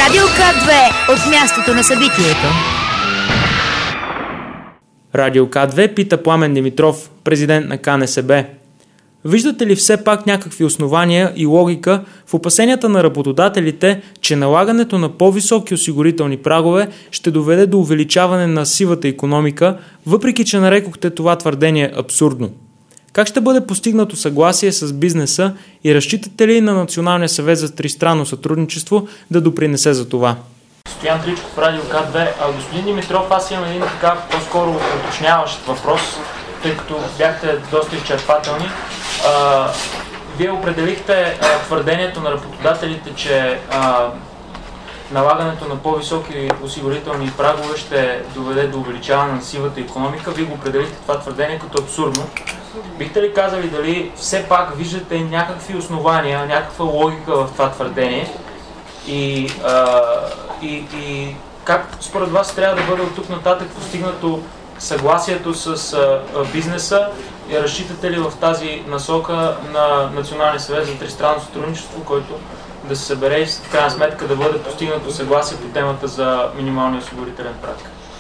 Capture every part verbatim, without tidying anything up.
Радио К две от мястото на събитието. Радио К две пита Пламен Димитров, президент на К Н С Б. Виждате ли все пак някакви основания и логика в опасенията на работодателите, че налагането на по-високи осигурителни прагове ще доведе до увеличаване на сивата икономика, въпреки че нарекохте това твърдение абсурдно? Как ще бъде постигнато съгласие с бизнеса и разчитате ли на Националния съвет за тристранно сътрудничество да допринесе за това? Стоян Тричков, Радио К две. А, господин Димитров, аз имам един така по-скоро уточняващ въпрос, тъй като бяхте доста изчерпателни. А, вие определихте а, твърдението на работодателите, че а, налагането на по-високи осигурителни прагове ще доведе до увеличаване на сивата икономика. Вие го определихте това твърдение като абсурдно. Бихте ли казали дали все пак виждате някакви основания, някаква логика в това твърдение и, а, и, и как според вас трябва да бъде от тук нататък постигнато съгласието с а, бизнеса и разчитате ли в тази насока на Националния съвет за тристранно сътрудничество, който да се събере и в крайна сметка да бъде постигнато съгласие по темата за минималния осигурителен праг?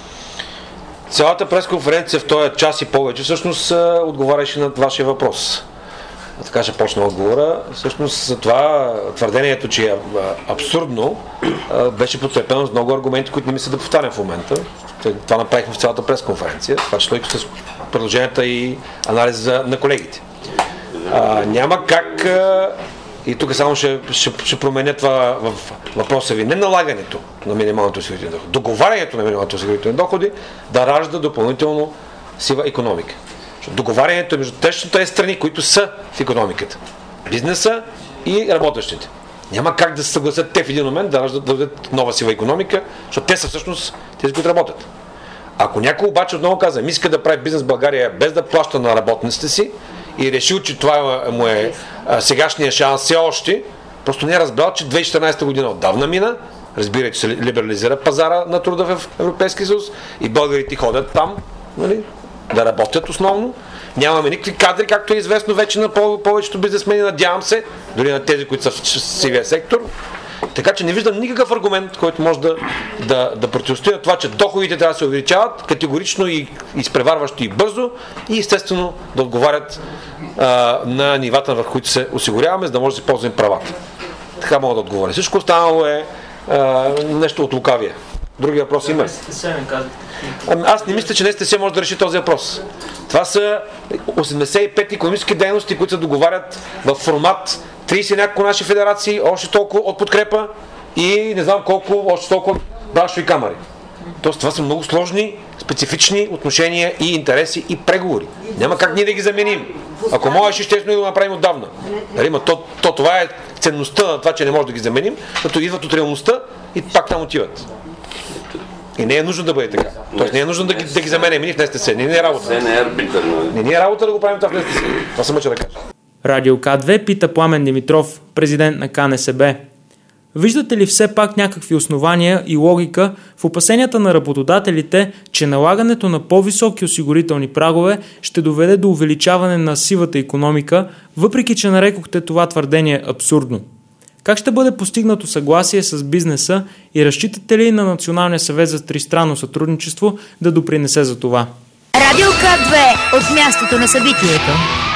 Цялата пресконференция в този час и повече всъщност отговаряше на вашия въпрос. Така ще почна отговора. Всъщност за това твърдението, че е абсурдно, беше подкрепено с много аргументи, които не мисля да повтарям в момента. Това направихме в цялата пресконференция, това че той с предложенията и анализа на колегите. А, няма как, и тук само ще, ще, ще променя това в въпроса ви, не налагането на минималното осигурително доход, договарянето на минималното осигурителни доходи да ражда допълнително сива икономика. Договарянето е между тежните страни, които са в икономиката. Бизнеса и работещите. Няма как да се съгласят те в един момент да раждат, да дадат нова сива икономика, защото те са всъщност тези, които работят. Ако някой обаче отново каза, иска да прави бизнес в България без да плаща на работниците си и решил, че това му е а, сегашния шанс все още, просто не е разбрал, че две хиляди и четиринадесета година отдавна мина, разбира, че се либерализира пазара на труда в Европейския съюз и българите ходят там, нали, да работят основно. Нямаме никакви кадри, както е известно вече на повечето бизнесмени, надявам се, дори на тези, които са в сивия сектор. Така че не виждам никакъв аргумент, който може да, да, да противостои на това, че доходите трябва да се увеличават категорично и изпреварващо и бързо и естествено да отговарят а, на нивата, върху които се осигуряваме, за да може да се ползваме правата. Така мога да отговоря. Всичко останало е а, нещо от лукавие. Други въпрос има? Ами, аз не мисля, че Н С Т може да реши този въпрос. Това са осемдесет и пет икономически дейности, които се договарят в формат тридесет няколко наши федерации, още толкова от подкрепа и не знам колко, още толкова браншови камари. Тоест това са много сложни, специфични отношения и интереси и преговори. Няма как ние да ги заменим. Ако можеш, ще да го направим отдавна. Нали, то, то това е ценността на това, че не може да ги заменим, защото идват от реалността и пак там отиват. И не е нужно да бъде така. Тоест не е нужно да ги, да ги заменим и в Н С Т. Не, не е работа. Не е арбитърно. Не, не е работа да го правим това в Н С Т. Това съм мъча да кажа. Радио К две пита Пламен Димитров, президент на К Н С Б. Виждате ли все пак някакви основания и логика в опасенията на работодателите, че налагането на по-високи осигурителни прагове ще доведе до увеличаване на сивата икономика, въпреки че нарекохте това твърдение абсурдно? Как ще бъде постигнато съгласие с бизнеса и разчитате ли на Националния съвет за тристранно сътрудничество да допринесе за това? Радио К две от мястото на събитието.